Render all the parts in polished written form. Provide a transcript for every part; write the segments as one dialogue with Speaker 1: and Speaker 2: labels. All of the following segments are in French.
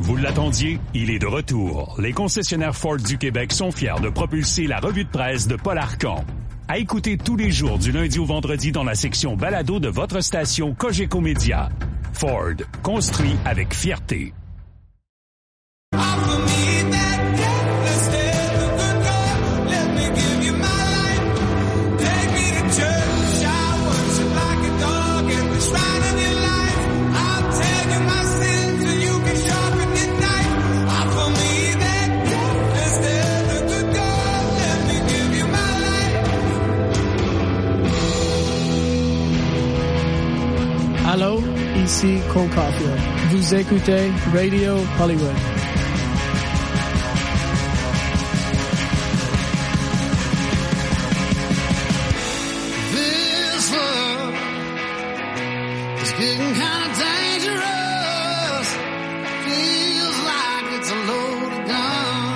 Speaker 1: Vous l'attendiez? Il est de retour. Les concessionnaires Ford du Québec sont fiers de propulser la revue de presse de Paul Arcand. À écouter tous les jours du lundi au vendredi dans la section balado de votre station Cogeco Média. Ford, construit avec fierté.
Speaker 2: Allô, ici Cole Caulfield. Vous écoutez Radio Hollywood.
Speaker 3: This love is getting kind of dangerous. Feels like it's a loaded gun.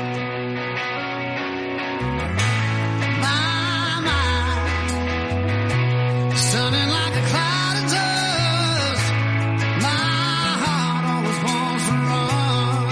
Speaker 3: My mind is turning like a cloud of dust. My heart always wants to run.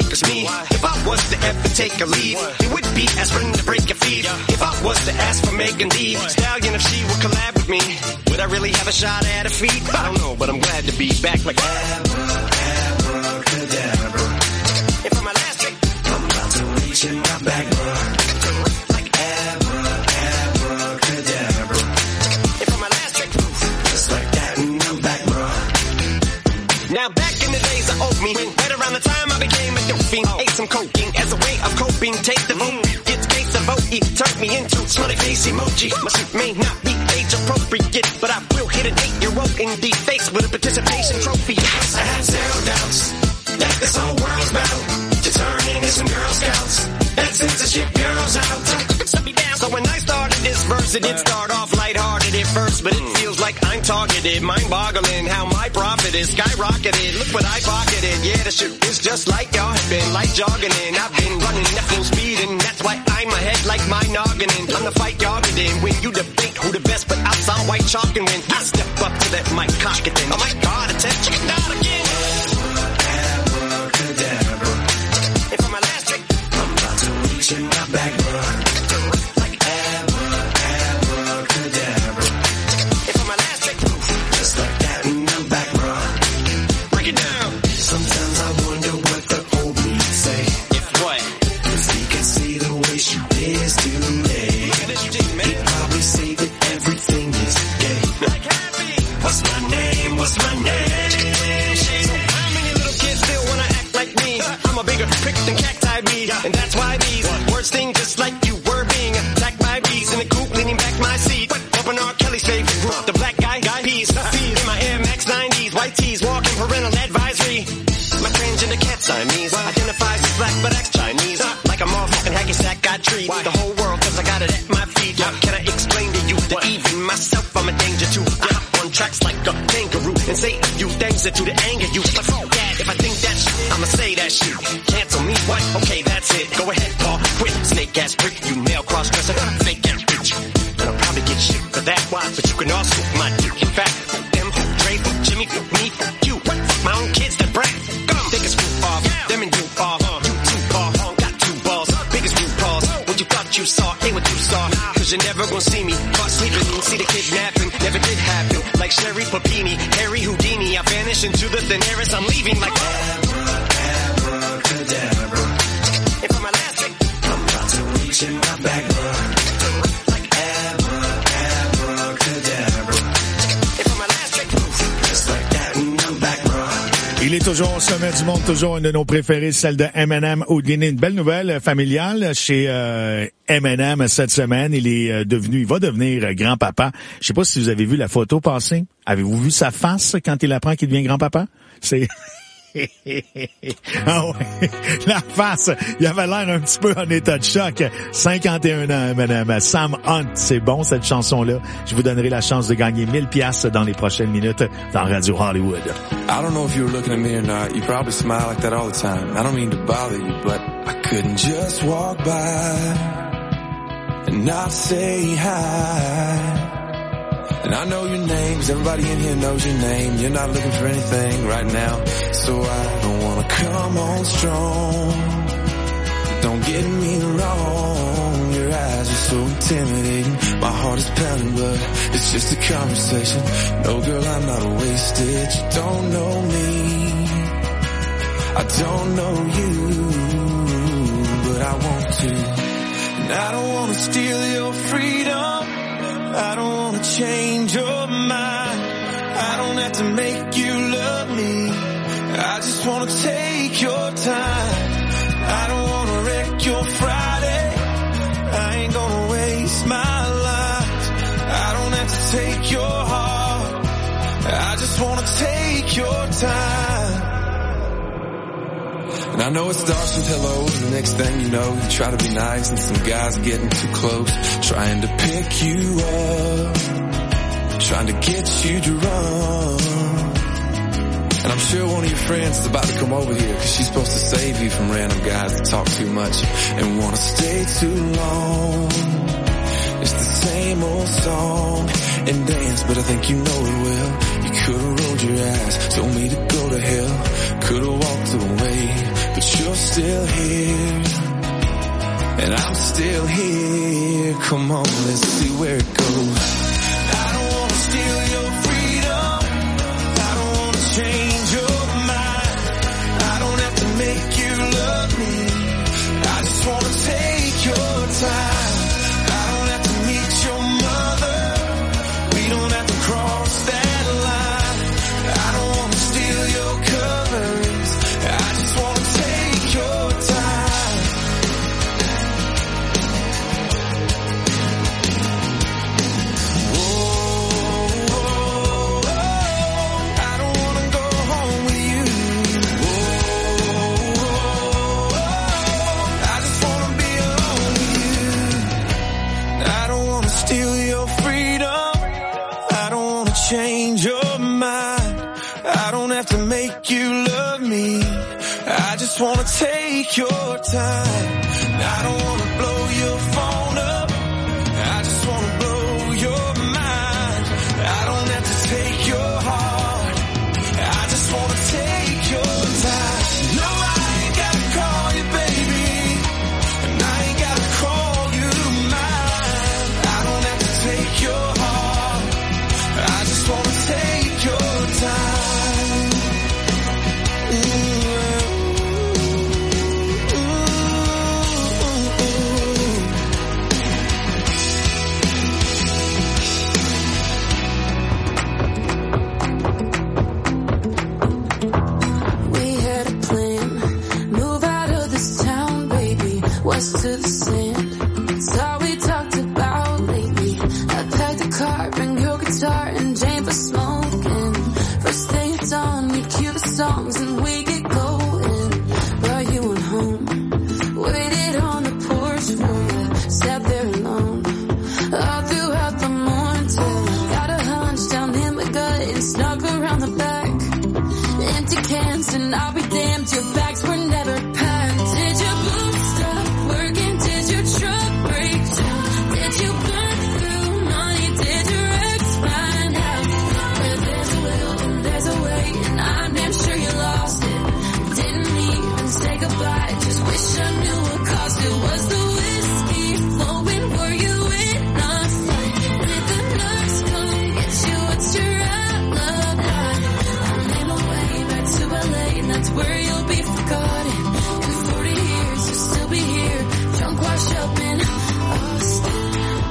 Speaker 4: motherfuckers me. If I was to ever take a leave, it would be aspirin to break your feet. If I was to ask for Megan Thee Stallion, if she would collab with me, would I really have a shot at her feet? I don't know, but I'm glad to be back like abracadabra. If I'm my last trick, I'm about to reach in my bag, bro. Like abracadabra. If I'm my last trick, just like that, and I'm back, bro. Now back in the days of old me, right around the time I became a dope fiend, ate some cocaine as a way of coping. Take the vote, get case of vote, turned me into smiley face emoji. My suit may not be age appropriate, but I will hit an 8-year-old in the face with a participation trophy. I have zero doubts that this whole world's bound to turn into some Girl Scouts. That censorship bureau's out. Shut me down. So when I started this verse, it did start off lighthearted at first, but it feels like I'm targeted. Mind-boggling how my profit is skyrocketed. Look what I pocketed. Yeah, the shit is just like y'all have been, like jogging in. I've been running at full speed, and that's why I'm ahead like my noggin. I'm the fight y'all get in. When you debate who the best, but I'm some white chalk, and when I step up to that mic, cock it then. Oh my God, attempt chicken out again. Abracadabra. If I'm my last trick, I'm about to reach in my bag, bro. Like abracadabra. If I'm my last trick, just like that, and I'm back, bro. Break it down. Sometimes I wonder what the old me say. If what? If he could see the way she is today. Look at this, you did, man. He'd probably say that everything is gay. Like happy. What's my name? What's my name? So how many little kids still wanna act like me? I'm a bigger prick than cacti me, and that's why these words sting just like you were being attacked by bees in the coop, leaning back my seat. Open R. Kelly's favorite group, the black guy peas. In my Air Max 90s, white tees, walking parental advisory. My transgender cat Siamese identifies as black but acts Chinese. Like a motherfucking hacky sack, I treat the whole world cause I got it at my feet. How can I explain to you that even myself I'm a danger to? I hop on tracks like a kangaroo and say a few things that to the anger you. But fuck that, if I think that shit, I'ma say that shit. Cancel me, what? Okay, that's it. Go ahead, Paul, quit. Snake ass prick, you male cross-dresser, fake ass bitch. And I'll probably get shit for that, why? But you can also my dick. In fact, them, Dre, Jimmy, me, you. What? My own kids that brat. Take a screw off, them and you off. You too far, got two balls, biggest few paws. What you thought you saw ain't what you saw. Cause you're never gonna see me caught sleeping. See the kidnapping, never did happen. Like Sherry Papini, Harry Houdini. I vanish into the thin air as I'm leaving like abracadabra. If I'm my last trick, I'm about to reach in my bag, bro. Like abracadabra. If I'm my last trick, just like that, and I'm back, bro.
Speaker 5: Il est toujours au sommet du monde, toujours une de nos préférées, celle de M&M Houdini. Une belle nouvelle familiale chez M&M cette semaine. Il va devenir grand-papa. Je sais pas si vous avez vu la photo passer. Avez-vous vu sa face quand il apprend qu'il devient grand-papa? C'est... Ah ouais, la face, il avait l'air un petit peu en état de choc. 51 ans, madame. Sam Hunt, c'est bon cette chanson-là. Je vous donnerai la chance de gagner 1000$ dans les prochaines minutes dans Radio Hollywood.
Speaker 6: I don't know if you were looking at me or not. You probably smile like that all the time. I don't mean to bother you, but I couldn't just walk by and not say hi. And I know your name, 'cause everybody in here knows your name. You're not looking for anything right now, so I don't wanna come on strong. Don't get me wrong, your eyes are so intimidating. My heart is pounding, but it's just a conversation. No, girl, I'm not wasted. You don't know me, I don't know you, but I want to. And I don't wanna steal your freedom, I don't wanna change your mind. I don't have to make you love me, I just wanna take your time. I don't wanna wreck your Friday, I ain't gonna waste my life. I don't have to take your heart, I just wanna take your time. And I know it starts with hellos, and the next thing you know, you try to be nice, and some guys getting too close, trying to pick you up, trying to get you drunk. And I'm sure one of your friends is about to come over here, 'cause she's supposed to save you from random guys that talk too much and want to stay too long. It's the same old song and dance, but I think you know it well. You could've rolled your eyes, told me to go to hell. Could've walked away, but you're still here. And I'm still here. Come on, let's see where it goes. I don't wanna steal your freedom. I don't wanna change your mind. I don't have to make you love me. I just wanna take your time. I don't have to meet your mother. We don't have to cross that line. I don't wanna steal your colors. I just wanna take your time. I don't wanna go home with you. I just wanna be alone with you. I don't wanna steal your freedom. I don't wanna change your mind. I don't have to make you love me. I just wanna take your time. I don't wanna blow your phone up. I just wanna blow your mind. I don't have to take your heart. I just wanna take your time. No, I ain't gotta call you baby, and I ain't gotta call you mine. I don't have to take your heart. I just wanna take your time.
Speaker 7: We had a plan, move out of this town, baby, west to the sand. It's all we talked about lately. I packed a car, bring your guitar, and Jane for smoking. First thing it's on, we cue the songs and we get going. But you went home, waited on the porch for you, sat there alone. All throughout the morning till I got a hunch down in my gut and snuck around the back. Empty cans and I'll be damned, your bags were never packed. Did your boots stop working? Did your truck break down? Did you burn through money? Did your ex find out? Where there's a will and there's a way, and I'm damn sure you lost it. Didn't even say goodbye, just wish I knew what caused it. Was the whiskey flowing? Were you in a fight? Did the nurse come get you? What's your alibi? I made my way back to LA, and that's where you'll be forgotten. In 40 years, you'll still be here, drunk, washed up in Austin.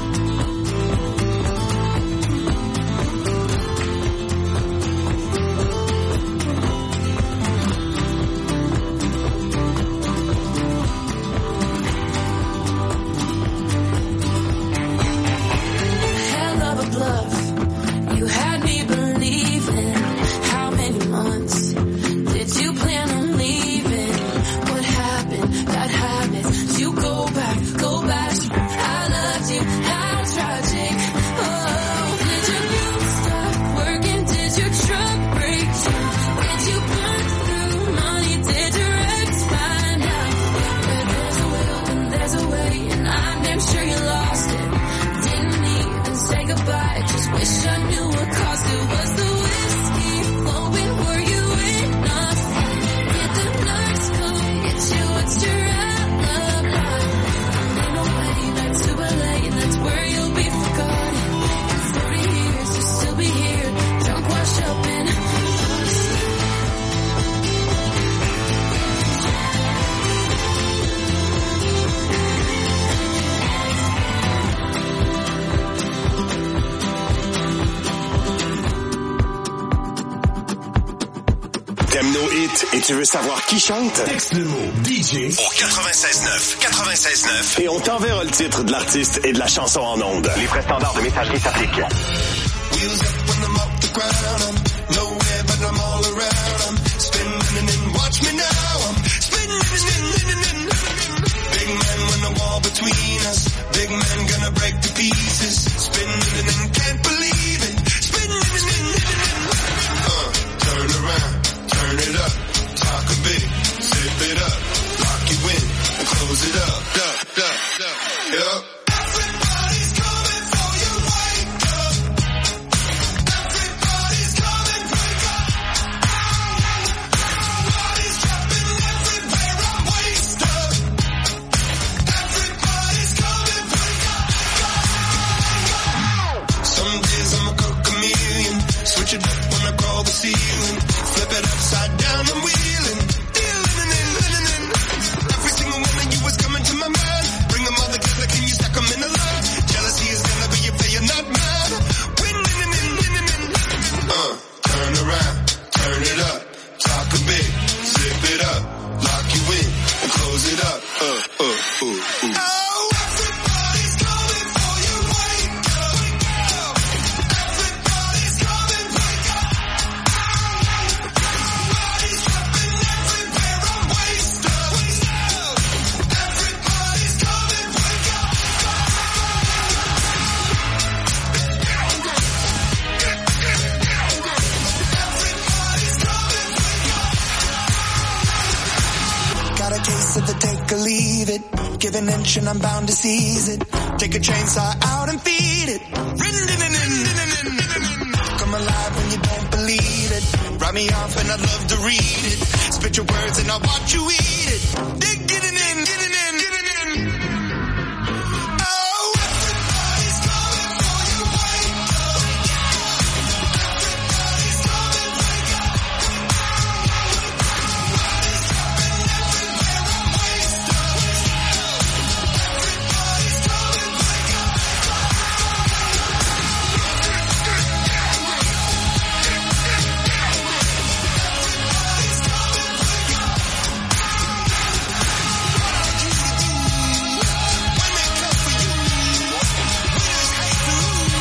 Speaker 7: Hell of a bluff, you had me believing. How many months did you plan on leaving? What happened? Bad habits. You go back. I loved you. How tragic. Oh, did your boots stop working? Did your truck break down? Did you burn through money? Did your ex find out? Where there's a will and there's a way, and I'm damn sure you lost it. Didn't even say goodbye, just wish I knew what caused it. Was the whiskey flowing? Were you in a fight? Did the nurse come get you? What's your alibi? I made my way back to LA, and that's where you'll be forgotten. In 40 years, you'll still be here, drunk, washed up in Austin.
Speaker 8: T'aimes nos hits et tu veux savoir qui chante? Texte le mot DJ au 96.9 et on t'enverra le titre de l'artiste et de la chanson en ondes. Les frais standards de messagerie s'appliquent.
Speaker 3: Wheels up when I'm off the ground. I'm nowhere but I'm all around. I'm spinning and watch me now. I'm spinning. Big man when the wall between us. Big man gonna break the pieces. Spinning and can't believe it. Spinning. Turn around, turn it up. Talk a bit, zip it up. Lock you in and close it up. Yup. Everybody's coming. Take or leave it. Give an inch and I'm bound to seize it. Take a chainsaw out and feed it. Come alive when you don't believe it. Write me off and I'd love to read it. Spit your words and I'll watch you eat it. Dig it in. Oh, everybody's coming for your weight. Everybody's coming, wake up. Everybody's coming everywhere. I'm wasted. Everybody's coming, wake up. Everybody's coming, wake up. When they come for you, winners hate to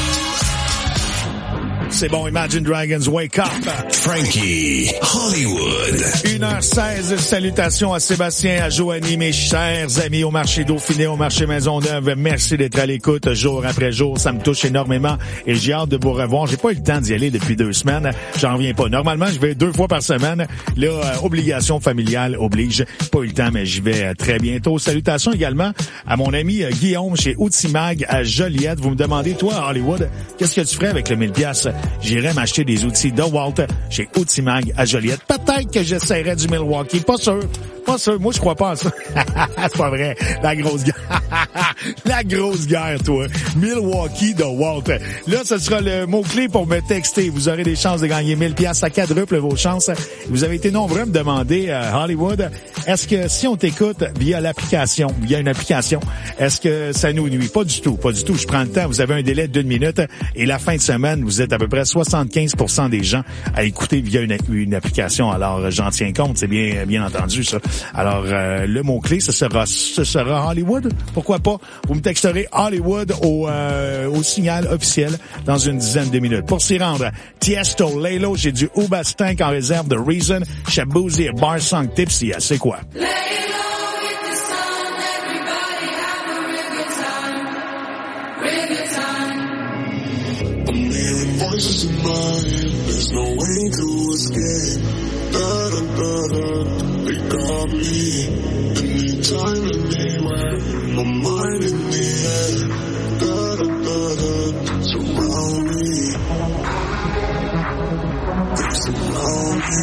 Speaker 3: lose.
Speaker 5: C'est bon, Imagine Dragons, Wake Up.
Speaker 8: Frankie Hollywood.
Speaker 5: 1h16, salutations à Sébastien, à Joanie, mes chers amis au marché Dauphiné, au marché Maisonneuve. Merci d'être à l'écoute jour après jour. Ça me touche énormément et j'ai hâte de vous revoir. J'ai pas eu le temps d'y aller depuis 2 semaines. J'en reviens pas. Normalement, je vais 2 fois par semaine. Là, obligation familiale oblige. Pas eu le temps, mais j'y vais très bientôt. Salutations également à mon ami Guillaume chez Outimag à Joliette. Vous me demandez, toi, Hollywood, qu'est-ce que tu ferais avec le 1000$? J'irais m'acheter des outils DeWalt chez Outimag à Joliette. Peut-être que j'essaierais du Milwaukee. Pas sûr. Moi, je crois pas à ça. C'est pas vrai. La grosse guerre. La grosse guerre, toi. Milwaukee DeWalt. Là, ce sera le mot-clé pour me texter. Vous aurez des chances de gagner 1000$. Ça quadruple vos chances. Vous avez été nombreux à me demander, Hollywood, est-ce que si on t'écoute via l'application, via une application, est-ce que ça nous nuit? Pas du tout. Je prends le temps. Vous avez un délai de 1 minute et la fin de semaine, vous êtes à peu près 75% des gens à écouter via une application. Alors, j'en tiens compte. C'est bien entendu, ça. Alors, le mot-clé, ce sera Hollywood. Pourquoi pas? Vous me texterez Hollywood au signal officiel dans une dizaine de minutes. Pour s'y rendre, Tiesto, Laylo, j'ai du Uba Stank en réserve de Reason, Shabuzi et Bar Song Tipsy. C'est quoi?
Speaker 6: Voices in my head, there's no way to escape. They got me. Anytime, anywhere, my mind in the air. Surround me. They surround me.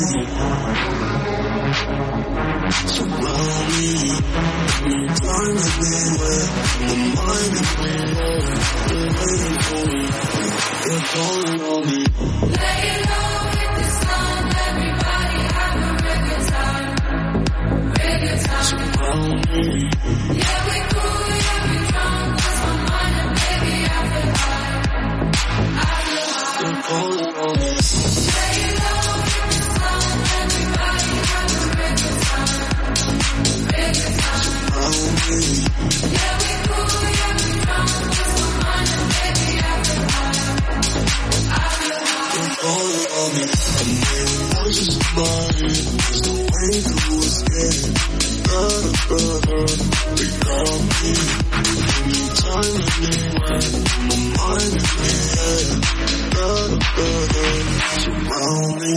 Speaker 6: Surround me. Anytime, anywhere, my mind in the air. They're waiting for me. They're calling on me.
Speaker 7: Lay low with the sun, everybody have a real good time. Real good time.
Speaker 6: Surround me.
Speaker 7: Yeah, we cool, yeah, we drunk, lost my mind and baby I feel high. I feel high.
Speaker 6: They're calling on me.
Speaker 7: Lay low with the sun, everybody have a real good time. Real good time.
Speaker 6: Surround me.
Speaker 7: Yeah, we cool, yeah, we drunk, lost my mind and baby I feel high.
Speaker 6: They're calling on me. I'm hearing voices in my head. There's no way to escape. They got me. Anytime, anywhere. My mind in the air. Surround me.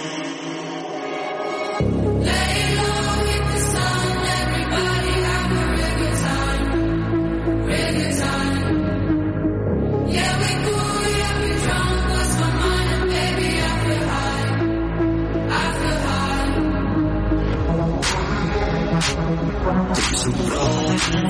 Speaker 7: Lay low with the sun, everybody have a real good time. Real good time. Yeah, we cool, yeah, we drunk, lost my mind and baby I feel high. I feel high.
Speaker 6: They surround me.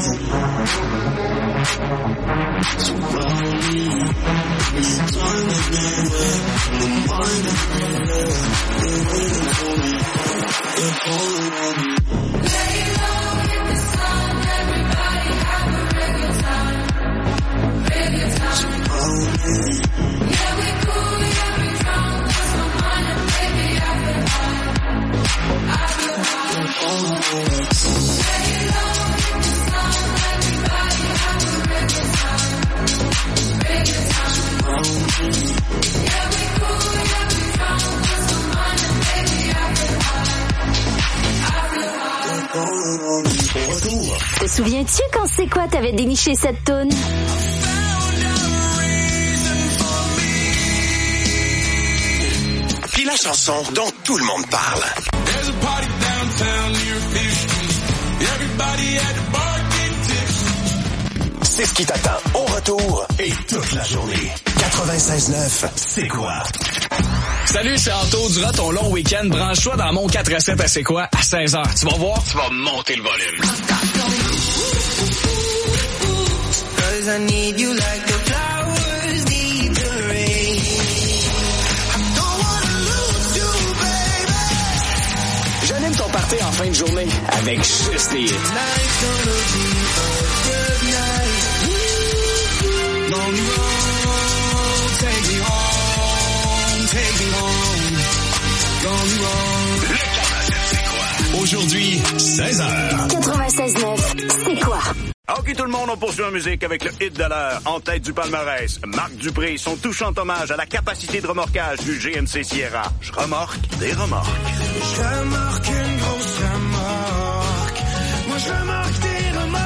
Speaker 6: Surround me. Anytime, anywhere. My mind in the air. They're waiting for me. They're calling on me.
Speaker 7: Lay low with the sun, everybody have a real good time. Real good time.
Speaker 6: Surround me.
Speaker 7: Yeah, we cool, yeah, we drunk, lost my mind and baby I feel high. I feel high.
Speaker 6: They're calling on me.
Speaker 7: Lay low with the sun,
Speaker 8: Au retour,
Speaker 9: Te souviens-tu quand C'est quoi t'avais déniché cette toune?
Speaker 8: puis la chanson dont tout le monde parle. C'est ce qui t'attend au retour et toute la journée. 96.9, c'est quoi?
Speaker 10: Salut, c'est Anto. Durant ton long week-end, branche-toi dans mon 4 à 7 à C'est quoi à 16h. Tu vas voir, tu vas monter le volume.
Speaker 4: Cause I need you like the flowers need the rain. I don't wanna lose you, baby.
Speaker 10: J'anime ton party en fin de journée avec juste des hits.
Speaker 4: Life's gonna be a good night. Lonely road, take me home, take me home. Lonely road.
Speaker 8: Le 47, c'est quoi?
Speaker 1: Aujourd'hui, 16h.
Speaker 9: 96.9, c'est quoi?
Speaker 11: OK, tout le monde, on poursuit en musique avec le hit de l'heure. En tête du palmarès, Marc Dupré, son touchant hommage à la capacité de remorquage du GMC Sierra. Je remorque des remorques.
Speaker 4: Je remorque une grosse remorque. Moi, je remorque des remorques.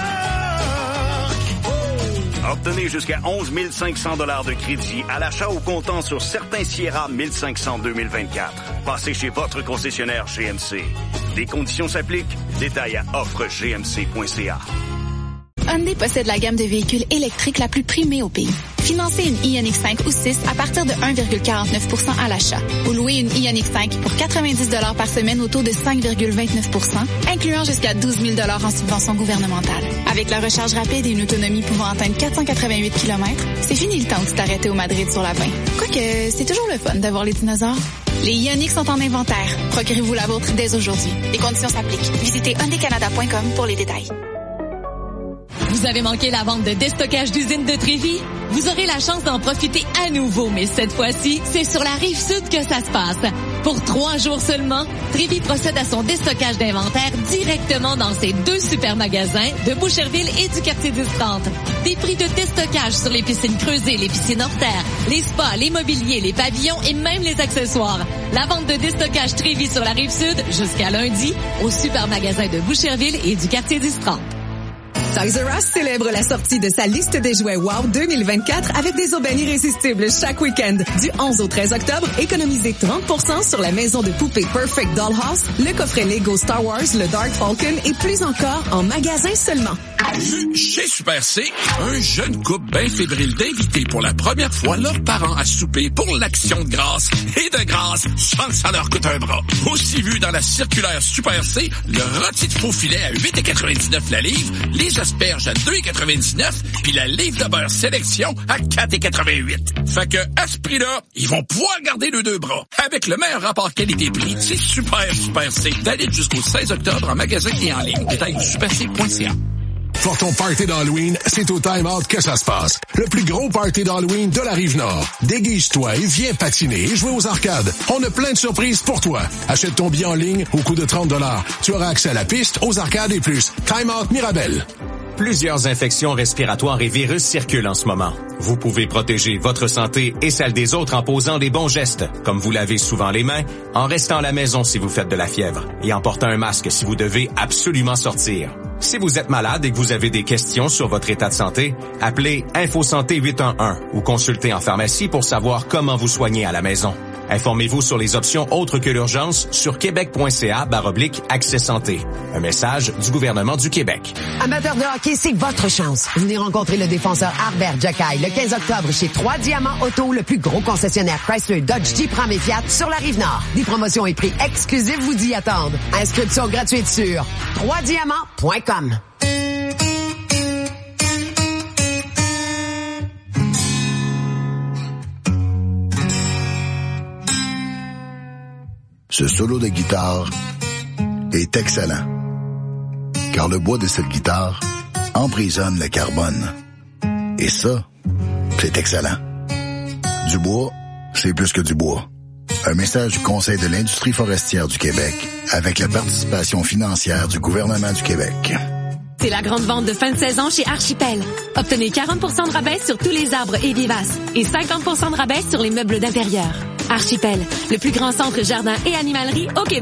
Speaker 11: Obtenez jusqu'à 11 500 $ de crédit à l'achat au comptant sur certains Sierra 1500 2024. Passez chez votre concessionnaire GMC. Des conditions s'appliquent. Détails à offregmc.ca.
Speaker 12: Hyundai possède la gamme de véhicules électriques la plus primée au pays. Financez une Ioniq 5 ou 6 à partir de 1,49% à l'achat. Ou louez une Ioniq 5 pour 90 $ par semaine au taux de 5,29%, incluant jusqu'à 12 000 $ en subvention gouvernementale. Avec la recharge rapide et une autonomie pouvant atteindre 488 km, c'est fini le temps de t'arrêter au Madrid sur la 20. Quoique, c'est toujours le fun d'avoir les dinosaures. Les Ioniq sont en inventaire. Procurez-vous la vôtre dès aujourd'hui. Les conditions s'appliquent. Visitez hyundaicanada.com pour les détails.
Speaker 13: Vous avez manqué la vente de déstockage d'usine de Trévis? Vous aurez la chance d'en profiter à nouveau, mais cette fois-ci, c'est sur la rive sud que ça se passe. Pour 3 jours seulement, Trévis procède à son déstockage d'inventaire directement dans ses 2 super magasins de Boucherville et du quartier 10-30. Des prix de déstockage sur les piscines creusées, les piscines hors terre, les spas, les mobiliers, les pavillons et même les accessoires. La vente de déstockage Trévis sur la rive sud jusqu'à lundi au super magasin de Boucherville et du quartier 10-30.
Speaker 14: Toys R Us célèbre la sortie de sa liste des jouets WOW 2024 avec des aubaines irrésistibles chaque week-end. Du 11 au 13 octobre, économisez 30% sur la maison de poupées Perfect Dollhouse, le coffret Lego Star Wars, le Dark Falcon et plus encore en magasin seulement.
Speaker 15: Chez Super C, un jeune couple bien fébrile d'inviter pour la première fois leurs parents à souper pour l'Action de grâce. Et de grâce, sans que ça leur coûte un bras. Aussi vu dans la circulaire Super C, le rôti de faux filet à 8,99 la livre, les asperges à 2,99 puis la livre de beurre sélection à 4,88. Fait que, à ce prix-là, ils vont pouvoir garder le 2 bras. Avec le meilleur rapport qualité-prix, c'est Super C. Valide jusqu'au 16 octobre en magasin et en ligne. Détails superc.ca.
Speaker 16: Pour ton party d'Halloween, c'est au Time Out que ça se passe. Le plus gros party d'Halloween de la Rive-Nord. Déguise-toi et viens patiner et jouer aux arcades. On a plein de surprises pour toi. Achète ton billet en ligne au coût de 30 $. Tu auras accès à la piste, aux arcades et plus. Time Out Mirabel.
Speaker 17: Plusieurs infections respiratoires et virus circulent en ce moment. Vous pouvez protéger votre santé et celle des autres en posant les bons gestes, comme vous lavez souvent les mains, en restant à la maison si vous faites de la fièvre et en portant un masque si vous devez absolument sortir. Si vous êtes malade et que vous avez des questions sur votre état de santé, appelez InfoSanté 811 ou consultez en pharmacie pour savoir comment vous soigner à la maison. Informez-vous sur les options autres que l'urgence sur québec.ca/accès santé. Un message du gouvernement du Québec.
Speaker 18: Amateurs de hockey, c'est votre chance. Venez rencontrer le défenseur Harbert Jacaille le 15 octobre chez 3 Diamants Auto, le plus gros concessionnaire Chrysler, Dodge, Jeep, Ram et Fiat sur la Rive-Nord. Des promotions et prix exclusifs vous y attendent. Inscription gratuite sur 3diamants.com.
Speaker 19: Ce solo de guitare est excellent, car le bois de cette guitare emprisonne le carbone. Et ça, c'est excellent. Du bois, c'est plus que du bois. Un message du Conseil de l'industrie forestière du Québec, avec la participation financière du gouvernement du Québec.
Speaker 20: C'est la grande vente de fin de saison chez Archipel. Obtenez 40% de rabais sur tous les arbres et vivaces et 50% de rabais sur les meubles d'intérieur. Archipel, le plus grand centre jardin et animalerie au Québec.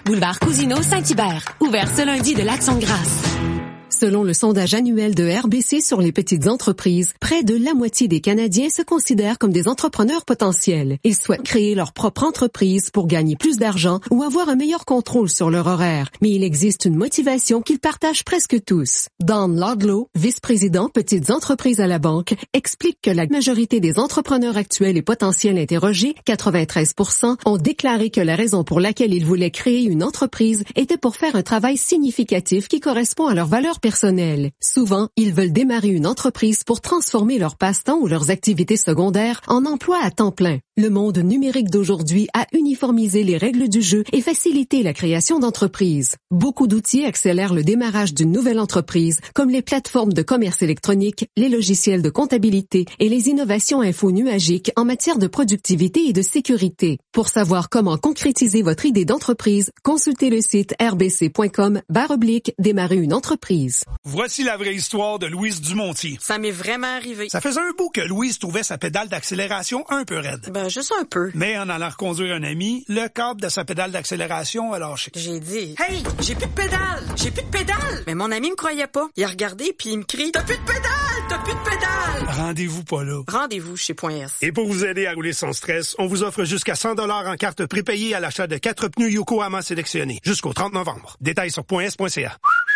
Speaker 20: boulevard Cousineau, Saint-Hubert. Ouvert ce lundi de l'Action de grâce.
Speaker 14: Selon le sondage annuel de RBC sur les petites entreprises, près de la moitié des Canadiens se considèrent comme des entrepreneurs potentiels. Ils souhaitent créer leur propre entreprise pour gagner plus d'argent ou avoir un meilleur contrôle sur leur horaire. Mais il existe une motivation qu'ils partagent presque tous. Don Ludlow, vice-président petites entreprises à la banque, explique que la majorité des entrepreneurs actuels et potentiels interrogés, 93%, ont déclaré que la raison pour laquelle ils voulaient créer une entreprise était pour faire un travail significatif qui correspond à leurs valeurs personnelles. Souvent, ils veulent démarrer une entreprise pour transformer leur passe-temps ou leurs activités secondaires en emploi à temps plein. Le monde numérique d'aujourd'hui a uniformisé les règles du jeu et facilité la création d'entreprises. Beaucoup d'outils accélèrent le démarrage d'une nouvelle entreprise, comme les plateformes de commerce électronique, les logiciels de comptabilité et les innovations info-nuagiques en matière de productivité et de sécurité. Pour savoir comment concrétiser votre idée d'entreprise, consultez le site rbc.com/démarrer une entreprise.
Speaker 21: Voici la vraie histoire de Louise Dumontier.
Speaker 22: Ça m'est vraiment arrivé.
Speaker 21: Ça faisait un bout que Louise trouvait sa pédale d'accélération un peu raide.
Speaker 22: Ben, juste un peu.
Speaker 21: Mais en allant reconduire un ami, le câble de sa pédale d'accélération a lâché.
Speaker 22: J'ai dit, hey, j'ai plus de pédale! J'ai plus de pédale! Mais mon ami me croyait pas. Il a regardé puis il me crie, t'as plus de pédale! T'as plus de pédale!
Speaker 21: Rendez-vous pas là.
Speaker 22: Rendez-vous chez .s.
Speaker 21: Et pour vous aider à rouler sans stress, on vous offre jusqu'à 100$ en carte prépayée à l'achat de 4 pneus Yokohama sélectionnés jusqu'au 30 novembre. Détails sur .s.ca.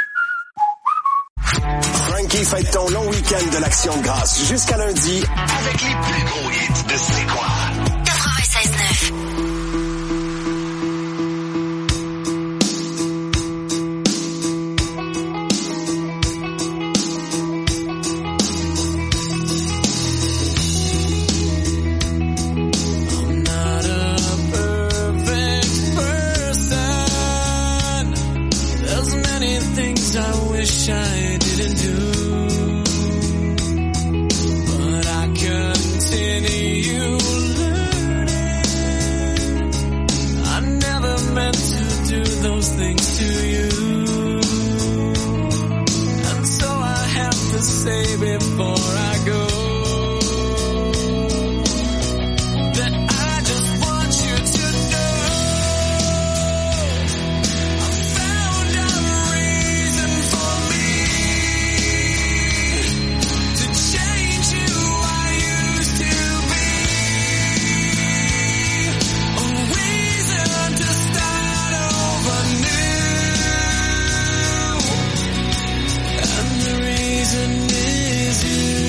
Speaker 8: Frankie fête ton long week-end de l'Action de grâce jusqu'à lundi avec les plus gros hits de C'est quoi?
Speaker 9: 96.9.
Speaker 6: I wish I didn't do, but I continue learning. I never meant to do those things to you, and so I have to say before I go that I just want you to know I found a reason for me to change who I used to be, a reason to start over new, and the reason is you.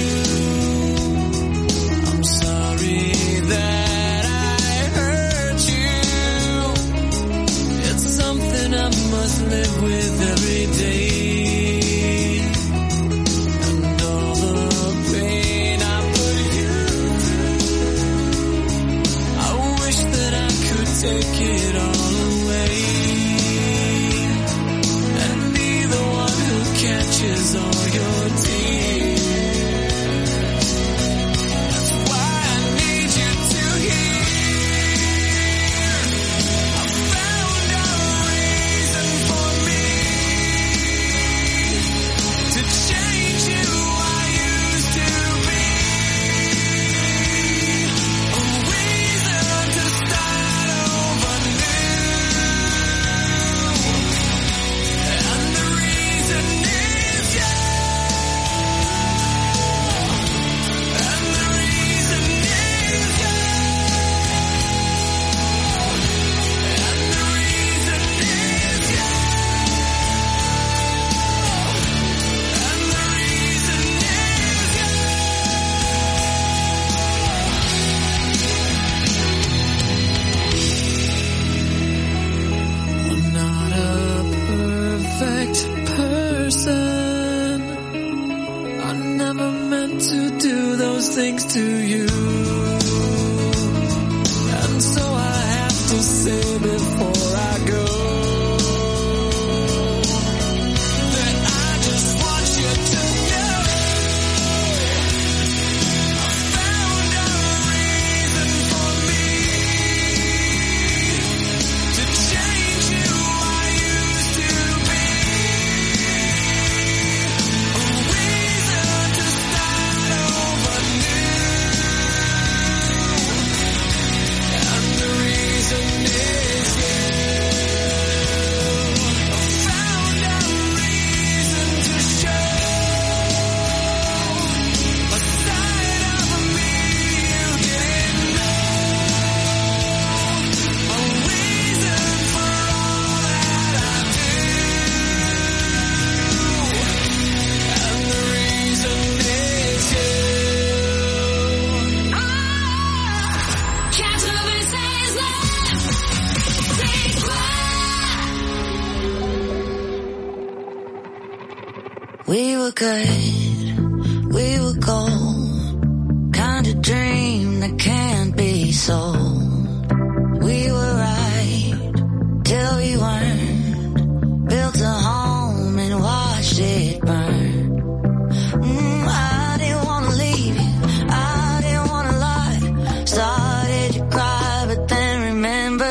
Speaker 6: I'm sorry that I hurt you. It's something I must live with every day. And all the pain I put you through, I wish that I could take it all away and be the one who catches all your tears. That's why I need you to hear. I found a reason for me to change who I used to be, a reason to start over new, and the reason is you, and the reason is you, and the reason is you, and the reason is you. I'm not a perfect person. I never meant to do those things to you, and so I have to say before I go that I just want you to know I found a reason for me to change who I used to be, a reason to start over new, and the reason is you.
Speaker 2: We were good, we were gold, kind of dream that can't be sold. We were right till we weren't, built a home and watched it burn. I didn't wanna leave you, I didn't wanna lie, started to cry but then remembered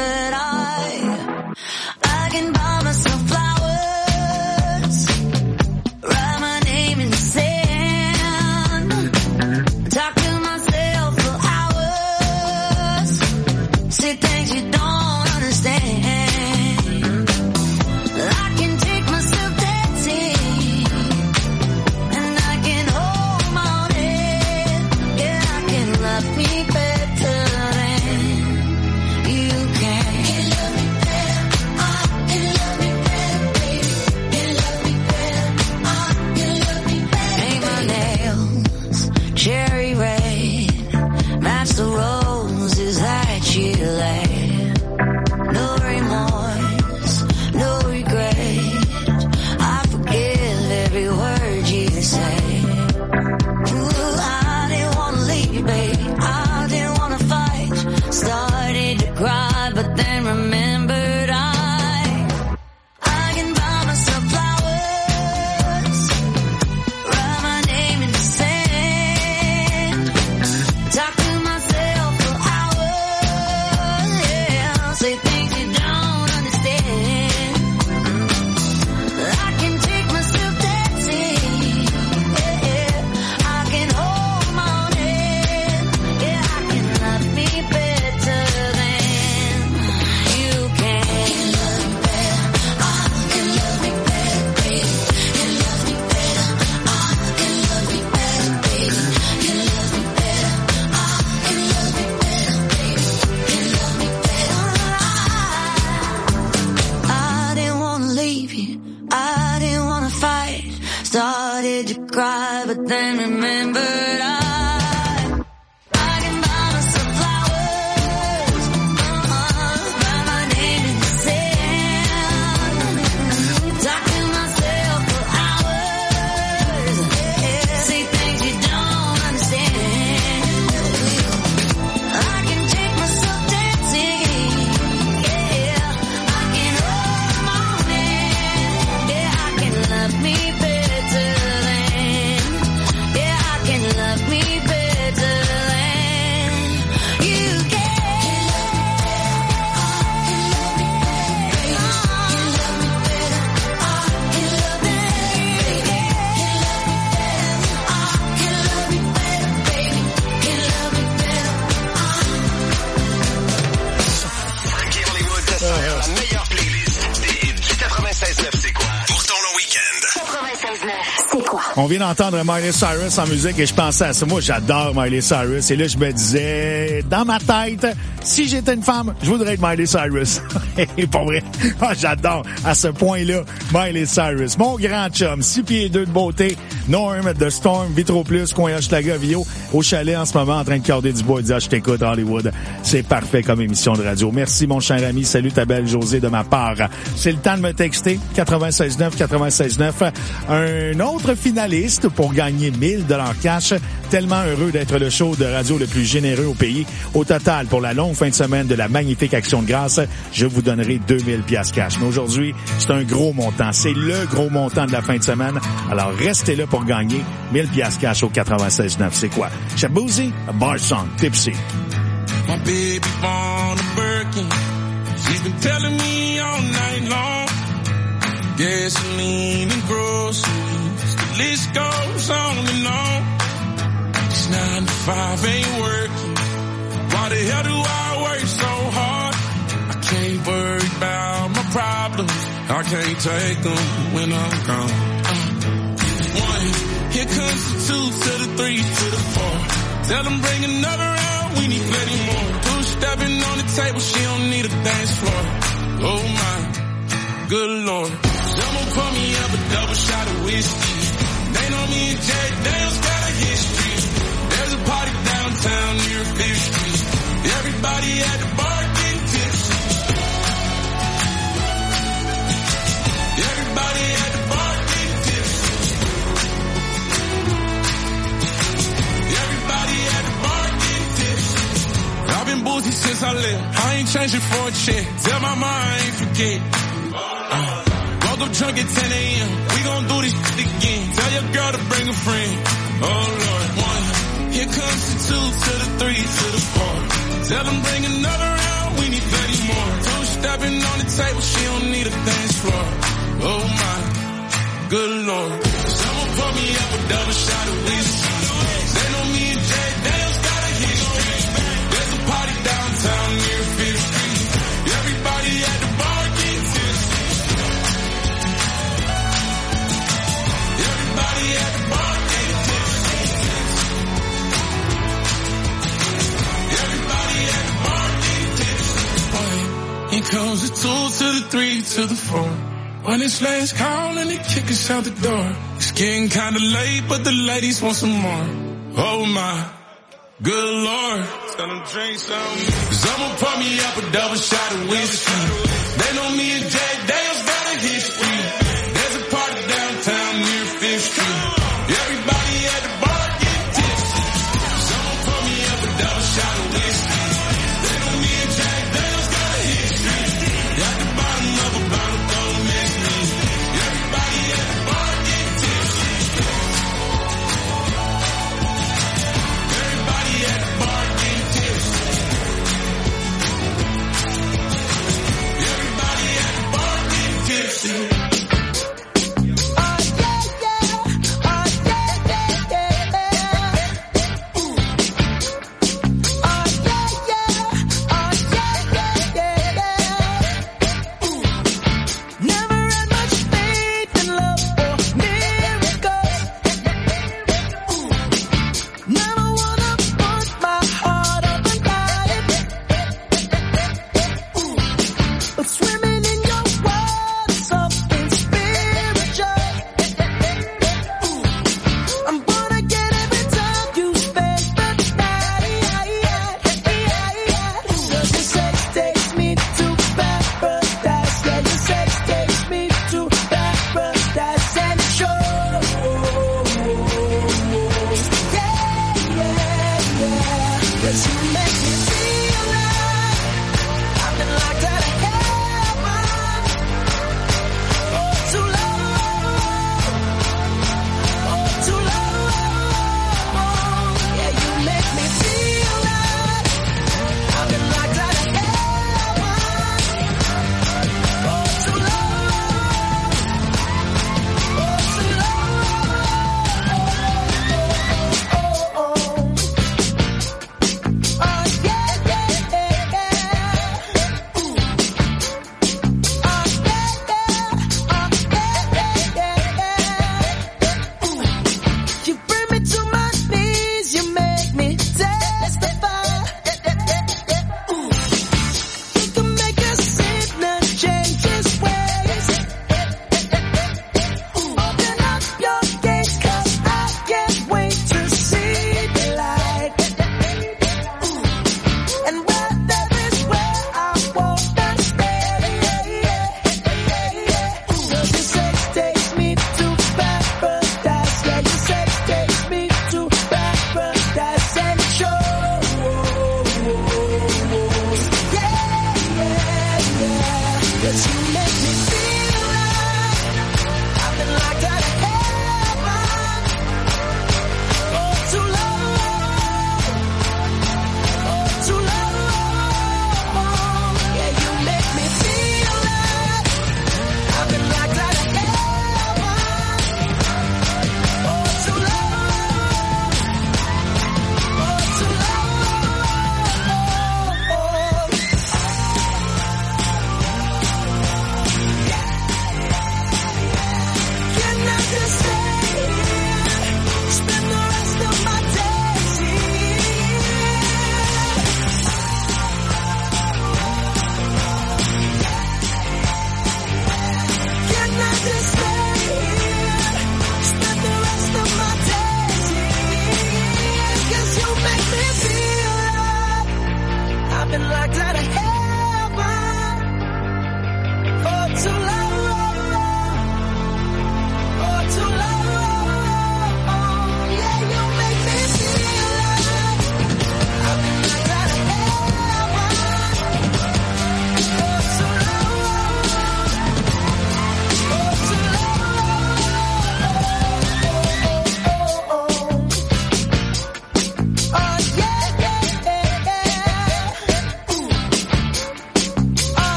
Speaker 2: I can buy myself flowers, write my name in the sand, talk to myself for hours, say things you don't understand. I can take myself dancing, and I can hold my own head. Yeah, I can love me better than you can. You love me better, you love me better, baby. You love me better, you love me better. Paint my nails cherry red, match the roses that you laid. No remorse, no regret, I forgive every word you say. Ooh, I didn't wanna leave, babe, I didn't wanna fight, started to cry but then remembered I can buy myself flowers, write my name in the sand, talk to myself for hours, yeah, say things you don't understand. I can take myself dancing, yeah, I can hold my own head, yeah, I can love me better than you can. You love me better, can love me better, baby. You love me better, can love me better, baby. You love me better, can love me better, baby. You love me better. I didn't wanna leave you, I didn't wanna fight, started to cry but then remembered I can buy myself flowers, write my name in the sand, talk to myself for hours, yeah, say things you don't understand. I can take myself dancing, yeah, I can hold my own hand, yeah, I can love me better than, yeah, I can love me better than you can.
Speaker 8: La meilleure playlist des hits du 96.9, c'est quoi? Pour ton long week-end.
Speaker 2: 96.9, c'est quoi?
Speaker 5: On vient d'entendre Miley Cyrus en musique et je pensais à ça. Moi, j'adore Miley Cyrus. Et là, je me disais, dans ma tête, si j'étais une femme, je voudrais être Miley Cyrus. Et pour vrai, j'adore à ce point-là Miley Cyrus. Mon grand chum, 6 pieds 2 de beauté, Norm The Storm, Vitro Plus, coin Hochelaga, Vio, au chalet en ce moment, en train de corder du bois et de dire, je t'écoute, Hollywood. C'est parfait comme émission de radio. Merci, mon cher ami. Salut ta belle Josée de ma part. C'est le temps de me texter. 96.9. Un autre finaliste pour gagner 1000 $ cash. Tellement heureux d'être le show de radio le plus généreux au pays. Au total, pour la longue fin de semaine de la magnifique Action de grâce, je vous donnerai 2000 $ cash. Mais aujourd'hui, c'est un gros montant. C'est le gros montant de la fin de semaine. Alors, restez là pour gagner 1000 $ cash au 96.9. C'est quoi? Shabuzi, a bar song, Tipsy.
Speaker 6: My baby born a Birkin. She's been telling me all night long. Gasoline and groceries. The list goes on and on. This 9 to 5 ain't working. Why the hell do I work so hard? I can't worry about my problems. I can't take them when I'm gone. 1, here comes the 2 to the 3 to the 4. Tell them bring another round, we need plenty more. 2 stepping on the table, she don't need a dance floor. Oh my, good Lord. Someone pour me up a double shot of whiskey. They know me and Jack Daniels got a history. There's a party downtown near 5th Street. Everybody at the bar getting tipsy. Everybody at the bar getting tipsy. since I left. I ain't changing for a check. Tell my mom I ain't forget. Woke up drunk at 10 a.m. We gon' do this shit again. Tell your girl to bring a friend. Oh Lord, 1. Here comes the 2 to the 3 to the 4. Tell them bring another round. We need 30 more. 2 stepping on the table. She don't need a dance floor. Oh my, good Lord. Someone pour me up a double shot of whiskey. They know me and Jay Daniels got a history. There's a party downtown near 5th Street. Everybody at the bar getting tipsy. Everybody at the bar getting tipsy. Everybody at the bar getting tipsy. Here comes the 2 to the 3 to the 4. When it's last call and they kick us out the door. It's getting kinda late, but the ladies want some more. Oh my, good Lord. Tell them drink some. Cause I'ma pour me up a double shot of whiskey. They know me and Jack Daniels got a history. There's a party downtown near 5th Street. Everybody at the bar get tipsy. Cause I'ma pour me up a double shot of whiskey. They know me and Jack Daniels got a history. At the bottom of a bottle, don't miss me. Everybody at the bar get tipsy. Everybody at the bar get tipsy. Everybody at the bar get tipsy.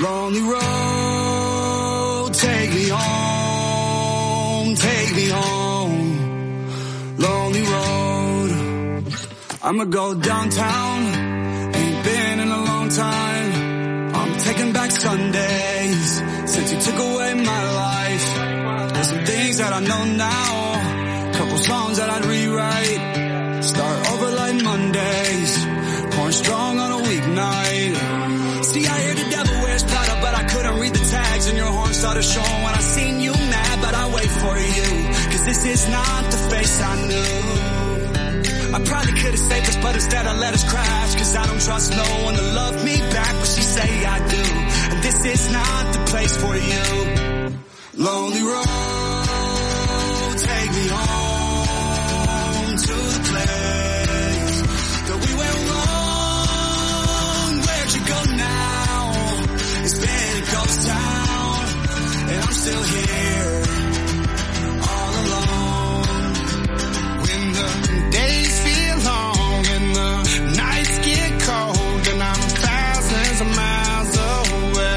Speaker 3: Lonely road, take me home, take me home. Lonely road, I'ma go downtown, ain't been in a long time. I'm taking back Sundays, since you took away my life. There's some things that I know now, couple songs that I'd rewrite. Start over like Mondays, pouring strong on a weeknight. See, I hear the devil wears Prada, but I couldn't read the tags, and your horn started showing when I seen you mad, but I wait for you, cause this is not the face I knew. I probably could've saved us, but instead I let us crash, cause I don't trust no one to love me back, but she say I do, and this is not the place for you. Lonely road, take me home to the place that we went wrong. Where'd you go now? It's been a ghost town, and I'm still here, all alone. When the days feel long and the nights get cold, and I'm thousands of miles away,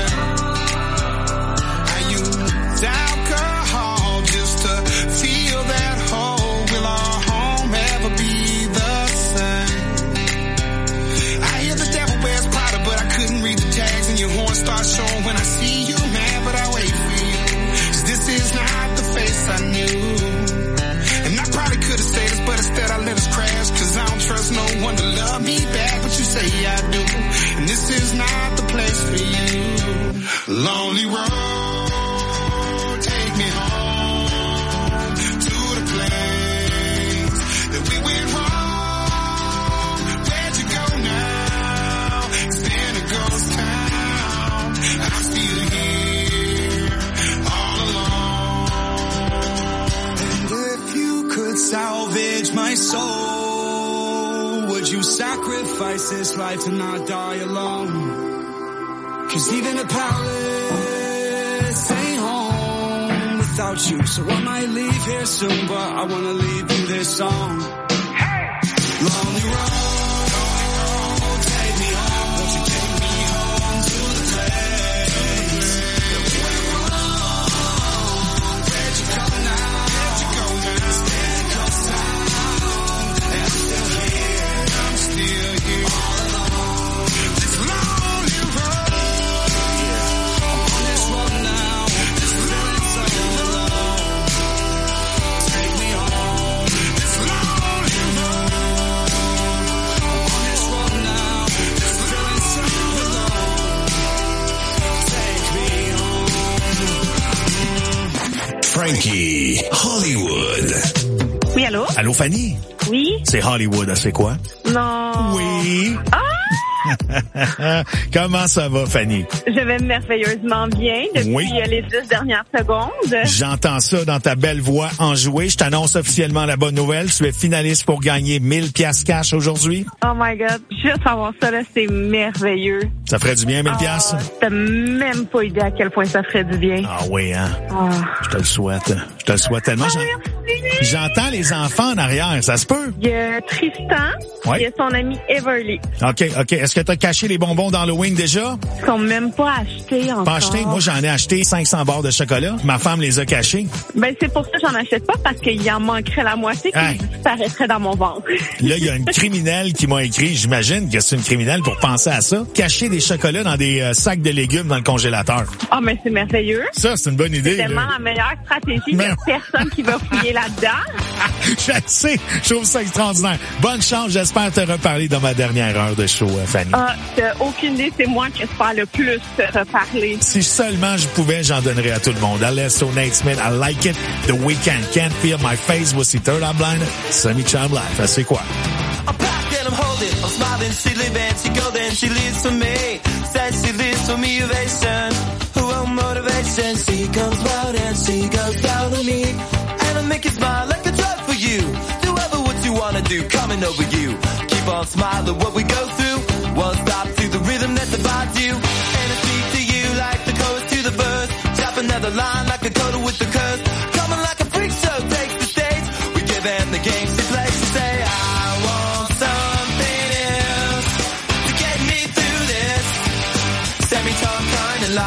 Speaker 3: I use alcohol just to feel that hole. Will our home ever be the same? I hear the devil wears Prada, but I couldn't read the tags, and your horn starts showing when I see you, man, but I wait for you, cause this is not the face I knew. And I probably could've stayed us, but instead I let us crash, cause I don't trust no one to love me back, but you say I do, and this is not the place for you. Lonely road, take me home to the place that we went wrong. Where'd you go now? It's been a ghost town, and I'm still here, all alone. And if you could salvage my soul, would you sacrifice this life to not die alone? Cause even a palace ain't home without you, so I might leave here soon, but I wanna leave you this song. Lonely road, take me home, won't you take me home to the place that we went wrong? Where'd you go now? Where'd you go now? It's been a ghost town, and I'm still here, all alone. This lonely road, I'm on this road now, this feeling so alone. Take me home, this lonely road, I'm on this road now, this feeling so alone. Take me home.
Speaker 5: Frankie, Hollywood.
Speaker 7: Oui, allô?
Speaker 5: Allô, Fanny?
Speaker 7: Oui?
Speaker 5: C'est Hollywood, c'est quoi?
Speaker 7: Non.
Speaker 5: Oui.
Speaker 7: Ah!
Speaker 5: Comment ça va, Fanny?
Speaker 7: Je vais merveilleusement bien depuis les 10 dernières secondes.
Speaker 5: J'entends ça dans ta belle voix enjouée. Je t'annonce officiellement la bonne nouvelle. Tu es finaliste pour gagner 1000 piastres cash aujourd'hui.
Speaker 7: Oh my God. Juste avoir ça, là, c'est merveilleux.
Speaker 5: Ça ferait du bien, 1000 piastres?
Speaker 7: T'as même pas idée à quel point ça ferait du bien.
Speaker 5: Ah oui, hein? Je te le souhaite. Je te le souhaite tellement. J'entends les enfants en arrière. Ça se peut?
Speaker 7: Il y a Tristan. Il y a son ami Everly.
Speaker 5: OK. Est-ce que t'as caché les bonbons d'Halloween déjà?
Speaker 7: Ils sont même pas achetés encore.
Speaker 5: Pas achetés? Moi, j'en ai acheté 500 barres de chocolat. Ma femme les a cachés.
Speaker 7: Ben, c'est pour ça que j'en achète pas, parce qu'il en manquerait la moitié qui disparaîtrait dans mon ventre.
Speaker 5: Là, il y a une criminelle qui m'a écrit, j'imagine que c'est une criminelle pour penser à ça. Cacher des chocolats dans des sacs de légumes dans le congélateur.
Speaker 7: Ah, mais c'est merveilleux.
Speaker 5: Ça, c'est une bonne idée.
Speaker 7: C'est tellement la meilleure stratégie. Il y a personne qui va fouiller là-dedans.
Speaker 5: Je sais, je trouve ça extraordinaire. Bonne chance, j'espère te reparler dans ma dernière heure de show, Fanny.
Speaker 7: T'as aucune idée, c'est moi qui espère le plus te reparler.
Speaker 5: Si seulement je pouvais, j'en donnerais à tout le monde. Alesso, Nate Smith, I Like It, The Weeknd, Can't Feel My Face, was the Third Eye Blind, Semi-Charmed Life. C'est quoi?
Speaker 4: I'm back and I'm holding, I'm smiling, she living, she golden, she lives for me. Says she lives for me, ovation, who won't motivation. She comes round and she goes down on me, and I make you smile like a drug for you. Do ever what you wanna do, coming over you. Keep on smiling what we go through, won't stop to the rhythm that divides you. And I speak to you like the chorus to the verse, drop another line like a coda with the curse. Coming like a freak show takes the stage, we give them the games to play. She say I want something else to get me through this semi-charmed kind of life.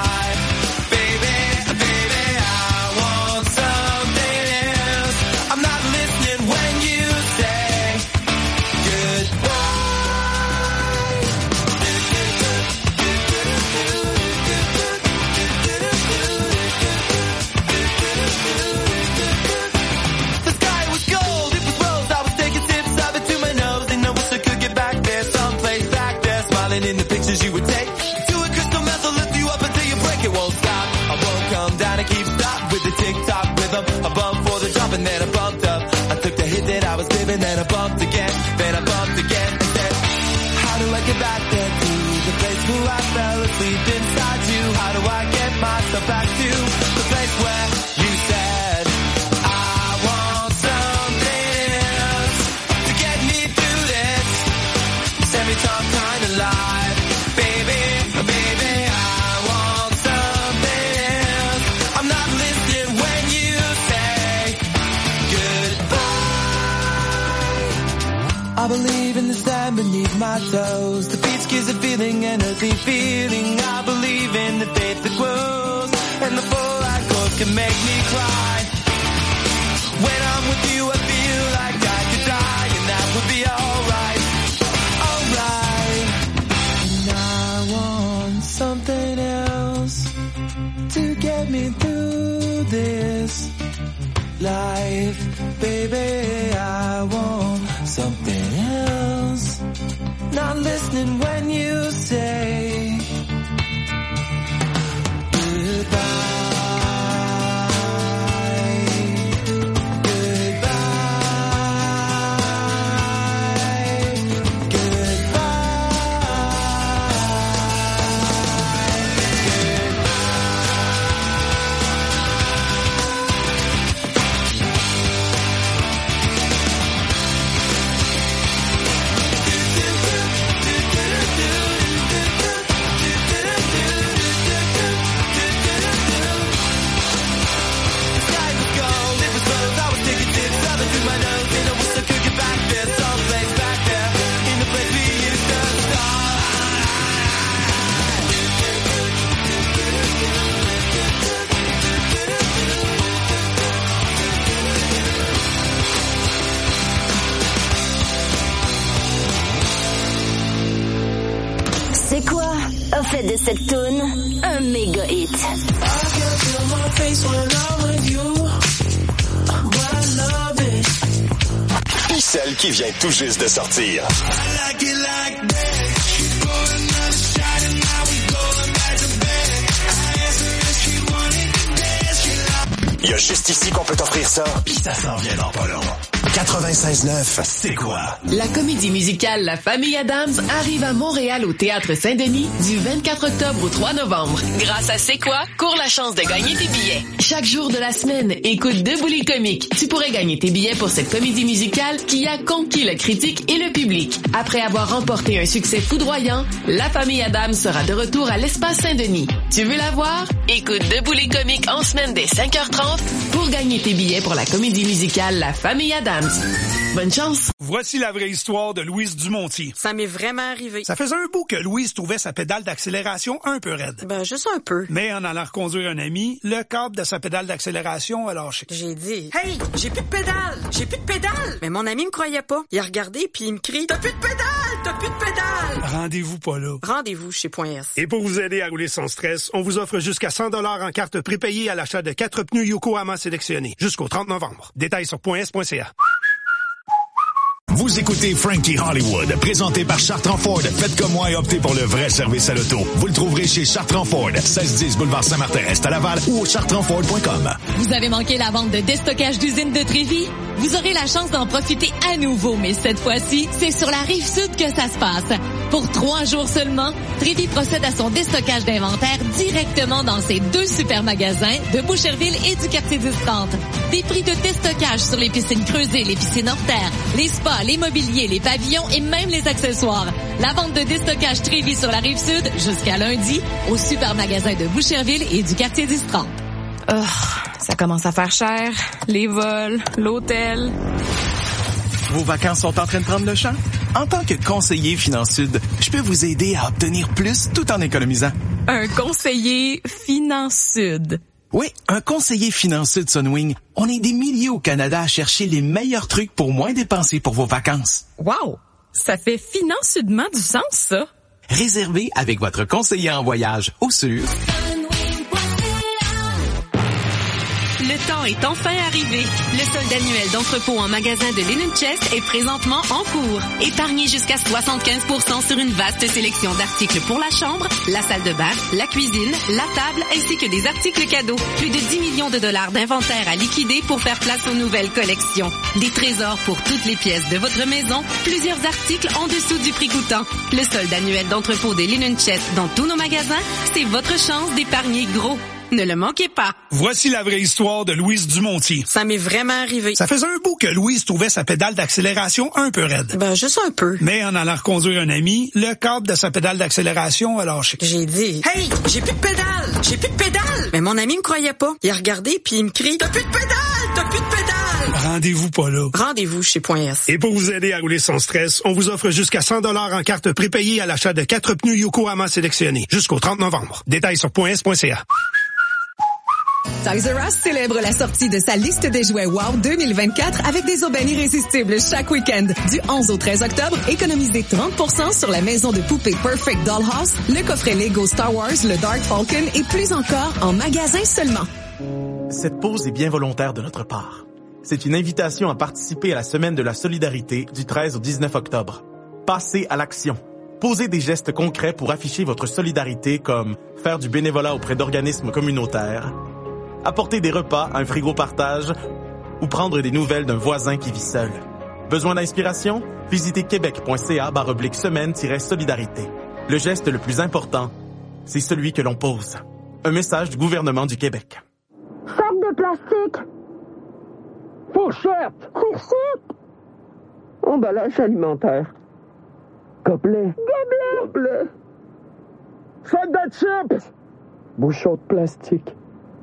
Speaker 6: smiling in the pictures you would take. Do a crystal meth will lift you up until you break, it won't stop. I won't come down and keep stop with the tick-tock rhythm. A bump for the drop and then I bumped up. I took the hit that I was given, then I bumped again, then I bumped again and said, how do I get back there to the place where I fell asleep inside you? How do I get myself back to the place where you said I want something else to get me through this? Every time I'm kind of live, baby, baby, I want something else. I'm not listening when you say goodbye. I believe in the sand beneath my toes. The beach gives a feeling, an earthy feeling. I believe in the faith that grows, and the full-line chords can make me cry. When I'm with you, I feel like I could die, and that would be alright. And I want something else to get me through this life, baby. I want something else. Not listening when you say goodbye.
Speaker 2: C'est quoi a fait de cette toune un méga hit?
Speaker 8: Puis celle qui vient tout juste de sortir. Il y a juste ici qu'on peut t'offrir ça. Puis ça s'en vient dans pas long. 96.9, c'est quoi?
Speaker 1: La comédie musicale La Famille Adams arrive à Montréal au Théâtre Saint-Denis du 24 octobre au 3 novembre. Grâce à C'est quoi? Cours la chance de gagner tes billets. Chaque jour de la semaine, écoute Debout les comiques. Tu pourrais gagner tes billets pour cette comédie musicale qui a conquis la critique et le public. Après avoir remporté un succès foudroyant, La Famille Adams sera de retour à l'Espace Saint-Denis. Tu veux la voir? Écoute Debout les comiques en semaine dès 5h30 pour gagner tes billets pour la comédie musicale La Famille Adams. Bonne chance!
Speaker 21: Voici la vraie histoire de Louise Dumontier.
Speaker 22: Ça m'est vraiment arrivé.
Speaker 21: Ça faisait un bout que Louise trouvait sa pédale d'accélération un peu raide.
Speaker 22: Ben, juste un peu.
Speaker 21: Mais en allant reconduire un ami, le câble de sa pédale d'accélération a lâché.
Speaker 22: J'ai dit, hey, j'ai plus de pédale! J'ai plus de pédale! Mais mon ami me croyait pas. Il a regardé puis il me crie, t'as plus de pédale! T'as plus de pédale!
Speaker 21: Rendez-vous pas là.
Speaker 22: Rendez-vous chez .s.
Speaker 21: Et pour vous aider à rouler sans stress, on vous offre jusqu'à 100$ en carte prépayée à l'achat de 4 pneus Yokohama sélectionnés jusqu'au 30 novembre. Détails sur .s.ca.
Speaker 5: Vous écoutez Frankie Hollywood, présenté par Chartrand Ford. Faites comme moi et optez pour le vrai service à l'auto. Vous le trouverez chez Chartrand Ford, 1610 boulevard Saint-Martin-Est à Laval ou au chartrandford.com.
Speaker 13: Vous avez manqué la vente de déstockage d'usine de Trévis? Vous aurez la chance d'en profiter à nouveau, mais cette fois-ci, c'est sur la Rive-Sud que ça se passe. Pour 3 jours seulement, Trévis procède à son déstockage d'inventaire directement dans ses 2 super magasins de Boucherville et du quartier 10-30. Des prix de déstockage sur les piscines creusées, les piscines hors terre, les spas, les mobiliers, les pavillons et même les accessoires. La vente de déstockage Trévis sur la Rive-Sud jusqu'à lundi au super magasin de Boucherville et du quartier 10-30.
Speaker 10: Oh, ça commence à faire cher. Les vols, l'hôtel.
Speaker 23: Vos vacances sont en train de prendre le champ? En tant que conseiller Finance Sud, je peux vous aider à obtenir plus tout en économisant.
Speaker 10: Un conseiller Finance Sud.
Speaker 23: Oui, un conseiller Finance Sud Sunwing. On est des milliers au Canada à chercher les meilleurs trucs pour moins dépenser pour vos vacances.
Speaker 10: Wow! Ça fait financièrement du sens, ça.
Speaker 23: Réservez avec votre conseiller en voyage au sur
Speaker 20: Le temps est enfin arrivé. Le solde annuel d'entrepôt en magasin de Linen Chest est présentement en cours. Épargnez jusqu'à 75% sur une vaste sélection d'articles pour la chambre, la salle de bain, la cuisine, la table ainsi que des articles cadeaux. Plus de 10 millions de dollars d'inventaire à liquider pour faire place aux nouvelles collections. Des trésors pour toutes les pièces de votre maison, plusieurs articles en dessous du prix coûtant. Le solde annuel d'entrepôt des Linen Chest dans tous nos magasins, c'est votre chance d'épargner gros. Ne le manquez pas.
Speaker 21: Voici la vraie histoire de Louise Dumontier.
Speaker 22: Ça m'est vraiment arrivé.
Speaker 21: Ça faisait un bout que Louise trouvait sa pédale d'accélération un peu raide.
Speaker 22: Ben, juste un peu.
Speaker 21: Mais en allant reconduire un ami, le câble de sa pédale d'accélération a lâché.
Speaker 22: J'ai dit, hey, j'ai plus de pédale! J'ai plus de pédale! Mais mon ami me croyait pas. Il a regardé puis il me crie, t'as plus de pédale! T'as plus de pédale!
Speaker 21: Rendez-vous pas là.
Speaker 22: Rendez-vous chez .s.
Speaker 21: Et pour vous aider à rouler sans stress, on vous offre jusqu'à 100 $ en carte prépayée à l'achat de 4 pneus Yokohama sélectionnés jusqu'au 30 novembre. Détails sur .s.ca.
Speaker 14: Toys R Us célèbre la sortie de sa liste des jouets WOW 2024 avec des aubaines irrésistibles chaque week-end. Du 11 au 13 octobre, économisez 30% sur la maison de poupées Perfect Dollhouse, le coffret Lego Star Wars, le Dark Falcon et plus encore en magasin seulement.
Speaker 23: Cette pause est bien volontaire de notre part. C'est une invitation à participer à la Semaine de la solidarité du 13 au 19 octobre. Passez à l'action. Posez des gestes concrets pour afficher votre solidarité comme faire du bénévolat auprès d'organismes communautaires, apporter des repas à un frigo partage ou prendre des nouvelles d'un voisin qui vit seul. Besoin d'inspiration? Visitez québec.ca/semaine-solidarité. Le geste le plus important, c'est celui que l'on pose. Un message du gouvernement du Québec.
Speaker 2: Sac de plastique. Fourchette. Fourchette. Emballage alimentaire. Gobelet. Gobelet. Sac de chips. Bouchon de plastique.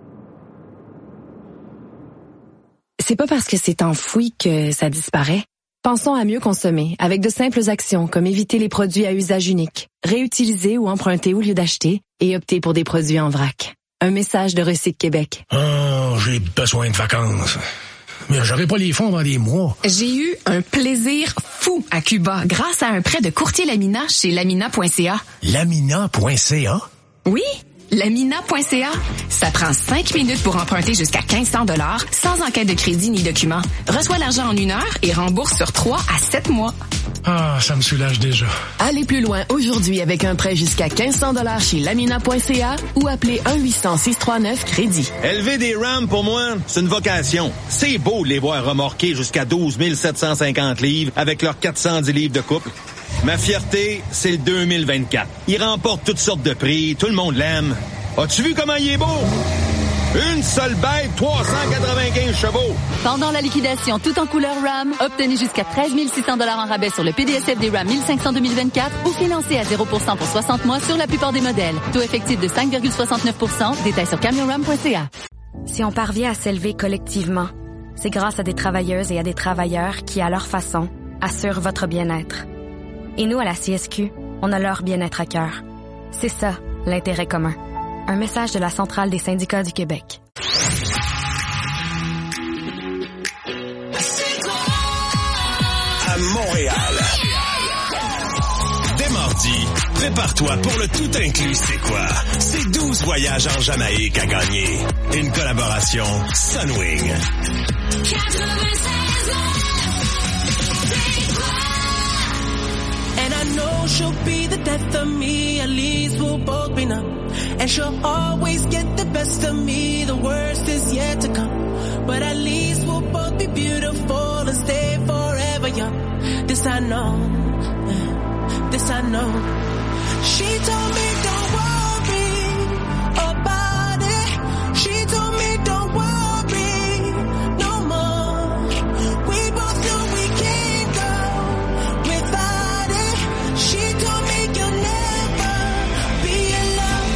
Speaker 10: C'est pas parce que c'est enfoui que ça disparaît. Pensons à mieux consommer avec de simples actions comme éviter les produits à usage unique, réutiliser ou emprunter au lieu d'acheter et opter pour des produits en vrac. Un message de Recycle Québec.
Speaker 16: Oh, j'ai besoin de vacances. Mais j'aurai pas les fonds dans des mois.
Speaker 11: J'ai eu un plaisir fou à Cuba grâce à un prêt de courtier Lamina chez lamina.ca.
Speaker 16: Lamina.ca?
Speaker 11: Oui, lamina.ca. Ça prend 5 minutes pour emprunter jusqu'à 1500 $ sans enquête de crédit ni document. Reçois l'argent en 1 heure et rembourse sur 3 à 7 mois.
Speaker 16: Ah, ça me soulage déjà.
Speaker 1: Allez plus loin aujourd'hui avec un prêt jusqu'à 1500 $ chez lamina.ca ou appelez 1-800-639-crédit.
Speaker 12: Élever des Rams, pour moi, c'est une vocation. C'est beau de les voir remorquer jusqu'à 12 750 livres avec leurs 410 livres de couple. Ma fierté, c'est le 2024. Il remporte toutes sortes de prix, tout le monde l'aime. As-tu vu comment il est beau? Une seule bête, 395 chevaux.
Speaker 15: Pendant la liquidation tout en couleur RAM, obtenez jusqu'à 13 600 $ en rabais sur le PDSF des RAM 1500 2024 ou financez à 0% pour 60 mois sur la plupart des modèles. Taux effectif de 5,69%. Détails sur camionram.ca.
Speaker 24: Si on parvient à s'élever collectivement, c'est grâce à des travailleuses et à des travailleurs qui, à leur façon, assurent votre bien-être. Et nous, à la CSQ, on a leur bien-être à cœur. C'est ça, l'intérêt commun. Un message de la Centrale des syndicats du Québec.
Speaker 8: À Montréal. Dès mardi, prépare-toi pour le tout inclus C'est quoi? C'est 12 voyages en Jamaïque à gagner. Une collaboration Sunwing.
Speaker 25: And I know she'll be the death of me, at least we'll both be numb. And she'll always get the best of me, the worst is yet to come. But at least we'll both be beautiful and stay forever young. This I know, this I know. She told me don't worry about it. She told me don't worry no more. We both know we can't go without it. She told me you'll never be alone.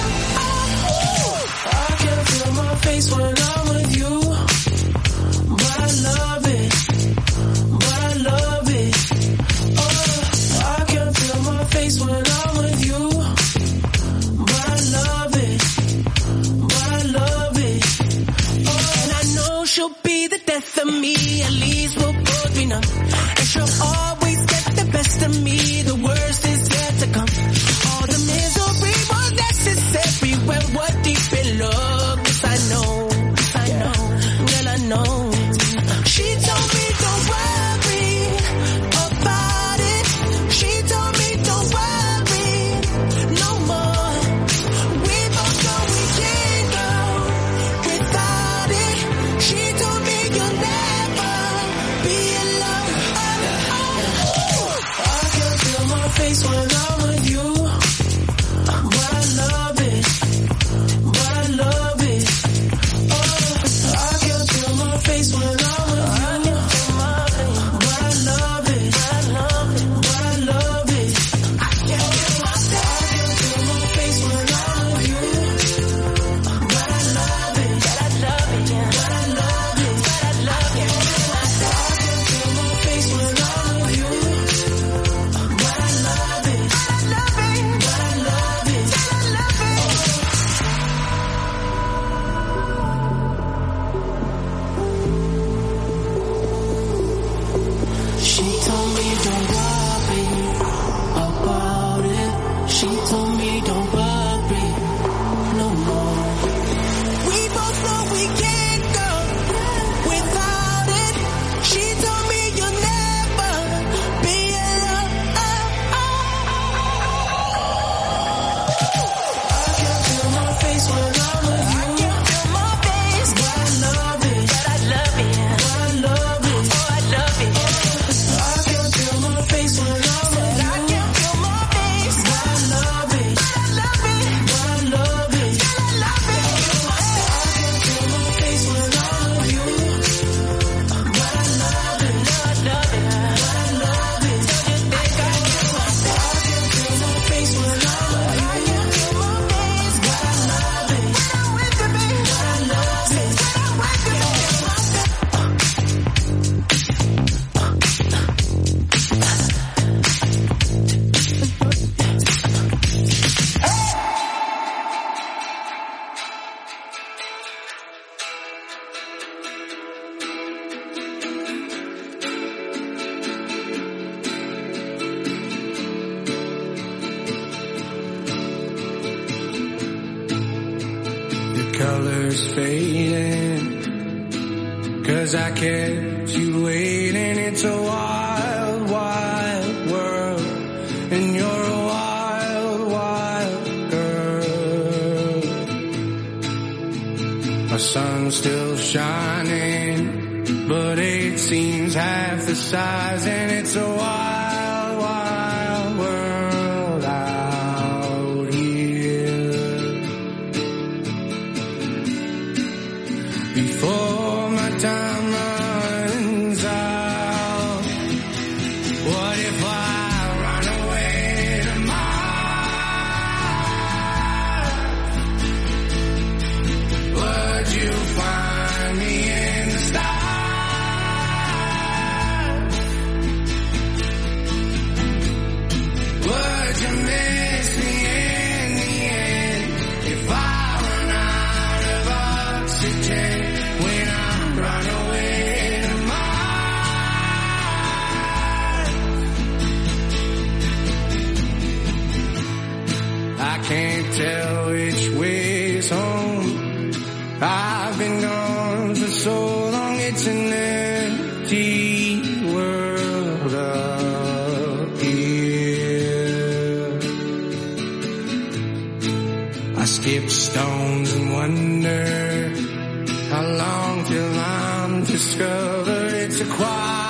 Speaker 25: I can feel my face when I'm with you, but I love it, but I love it. Oh, I can feel my face when I'm with you, but I love it, but I love it. Oh, and I know she'll be the death of me, at least we'll both be numb. And she'll always get the best of me, the worst is yet to come. All the misery was necessary when we're deep in love. Yes, I know, yes, I know. when I'm with you. But I love it. But I love it. Oh, I can feel my face when I'm with you. But I love it. But I love it. I can feel my face when I'm with you. But I love it. But I love it. But I love it. But I love it. I can feel my face when I'm with you. But I love it. But I love it. But I love it. But I love it. She told me don't worry about it. She told me don't worry no more. We both know we can't go without it. She told me you'll never be alone. I can feel my face when I'm with you. I can feel my face, but I love it. But I love it. But I love it. Oh, I love it. I can feel my face when I'm with you. I can feel my face, but I love it. But I love it. But I love it. But I love it. I can feel my face when I'm with you. But I love it. But I love it. But I love it. I can feel my face when I'm with you. I can feel my face, but I love it. When I'm with you, baby, but I love it. When I'm with you,
Speaker 3: The color's fading, 'cause I kept you waiting. It's a wild, wild world, and you're a wild, wild girl. My sun's still shining, but it seems half the size, and it's a wild, wild world out here. Before my time runs out, what if I run away to Mars? Would you find me in the stars? Would you miss me in the end if I run out of oxygen when I run away to Mars? I can't tell which way's home. I've been gone for so long, it's an empty world up here. I skip stones and wonder how long till I'm discovered. It's a quiet